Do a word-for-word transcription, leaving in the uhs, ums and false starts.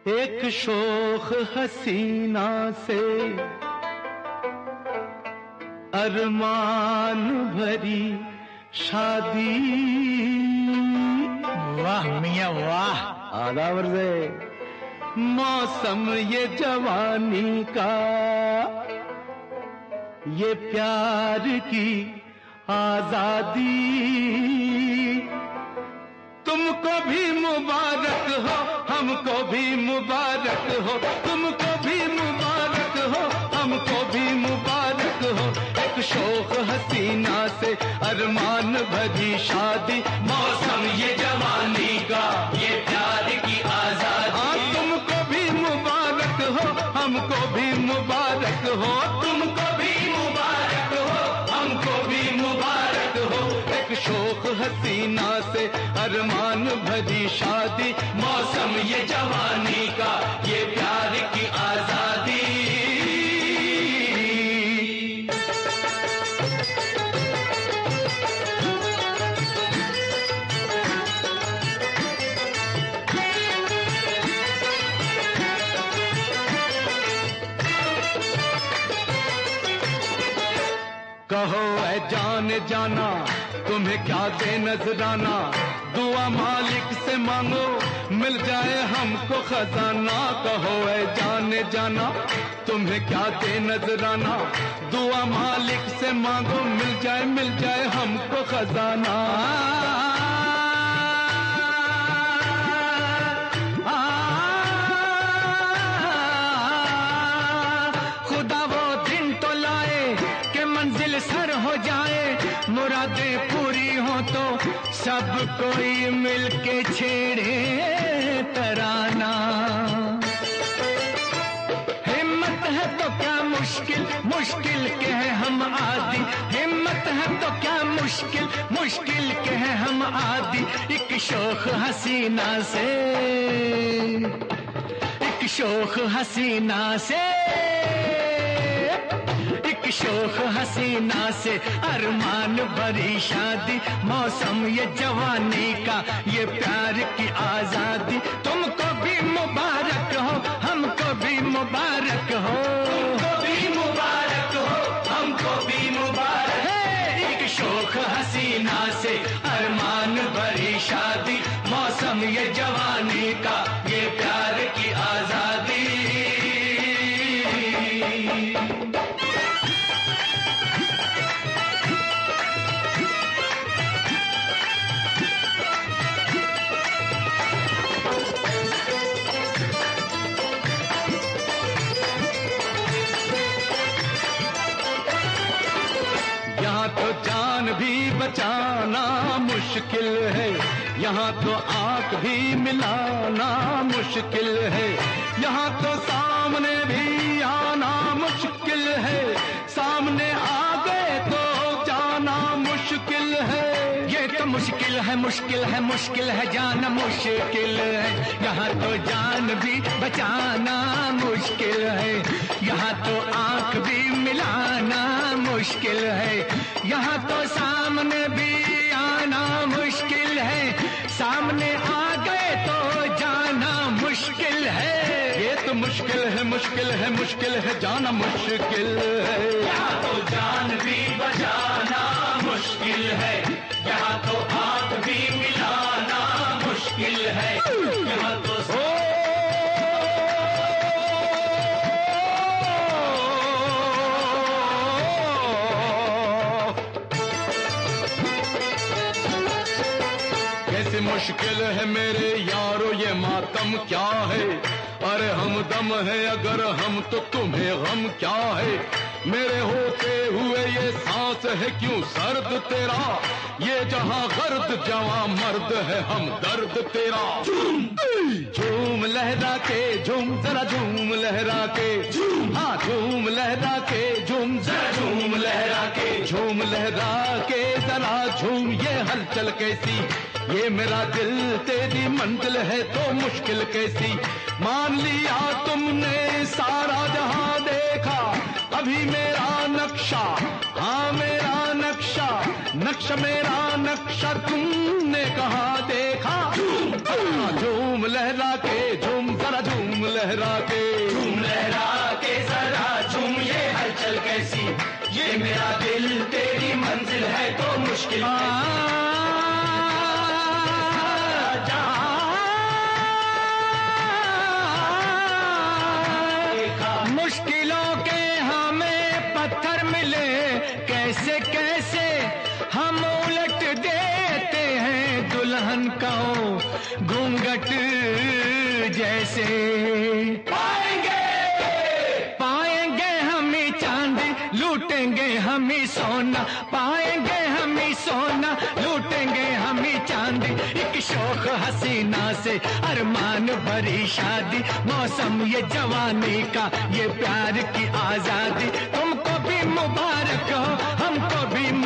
एक शोख हसीना से अरमान भरी शादी। वाह मियां वाह। आधा वर्ज़े मौसम ये जवानी का, ये प्यार की आजादी। तुमको भी मुबारक हो, हमको भी मुबारक हो, तुमको भी मुबारक हो, हमको भी मुबारक हो। एक शोख हसीना से अरमान भरी शादी। मौसम ये जवानी का, ये प्यार की आजादी। हाँ, तुमको भी मुबारक हो, हमको भी मुबारक हो, तुमको भी मुबारक हो, हमको भी मुबारक हो। एक शोख हसीना से अरमान भरी शादी। मौसम ये जवानी का, ये प्यार की आजादी। कहो ऐ जाने जाना तुम्हें क्या दे नजराना, दुआ मालिक से मांगो मिल जाए हमको खजाना। कहो ऐ जाने जाना तुम्हें क्या दे नजराना, दुआ मालिक से मांगो मिल जाए मिल जाए हमको खजाना। सर हो जाए, मुरादें पूरी हो तो सब कोई मिलके छेड़े तराना। हिम्मत है तो क्या मुश्किल, मुश्किल के है हम आदि। हिम्मत है तो क्या मुश्किल, मुश्किल के है हम आदि। एक शोख हसीना से, एक शोख हसीना से, एक शोख हसीना से अरमान भरी शादी। मौसम ये जवानी का, ये प्यार की आजादी। तुमको भी मुबारक हो, हमको भी मुबारक हो, तुमको भी मुबारक हो, हमको भी मुबारक है। एक शोख हसीना से अरमान भरी शादी। मौसम ये जवानी का, ये प्यार की आजादी। यहाँ तो जान भी बचाना मुश्किल है, यहाँ तो आंख भी मिलाना मुश्किल है, यहाँ तो सामने भी आना मुश्किल है, सामने आ गए तो जाना मुश्किल है। ये तो मुश्किल है, मुश्किल है, मुश्किल है, जाना मुश्किल है। यहाँ तो जान भी बचाना मुश्किल है, यहाँ तो आंख भी मिलाना मुश्किल है, यहाँ तो सामने भी आना मुश्किल है, सामने आ गए तो जाना मुश्किल है। ये तो मुश्किल है, मुश्किल है, मुश्किल है, जाना मुश्किल है। यहाँ तो जान भी बचाना मुश्किल है, यहाँ तो आंख भी मिलाना मुश्किल है, यहाँ तो कैसी मुश्किल है मेरे यारो ये मातम क्या है। अरे हम दम है अगर हम तो तुम्हें गम क्या है। मेरे होते हुए ये सांस है क्यों सर्द तेरा, ये जहां गर्द जवां मर्द है हम दर्द तेरा। झूम लहरा के झूम जरा झूम लहरा के, हाँ झूम लहरा के झूम जरा झूम लहरा के, झूम लहरा के जरा झूम। ये हलचल कैसी, ये मेरा दिल तेरी मंजिल है तो मुश्किल कैसी। मान लिया तुमने सारा जहां देखा, अभी मेरा नक्शा, हाँ मेरा नक्शा, नक्शा मेरा नक्शा तुमने कहाँ देखा। झूम लहरा के झूम जरा झूम लहरा के, झूम लहरा के जरा झूम, ये हलचल कैसी, ये मेरा दिल तेरी मंजिल है तो मुश्किल है। मुश्किलों के हमें पत्थर मिले, कैसे कैसे हम उलट देते हैं दुल्हन का घूंघट जैसे। पाएंगे पाएंगे हम ही चांदी, लूटेंगे हम ही सोना, पाएंगे हम ही सोना, लूटेंगे हम ही चांदी। एक शौक हसीना से अरमान भरी शादी, मौसम ये जवानी का, ये प्यार की आजादी। तुमको भी मुबारक हो, हमको भी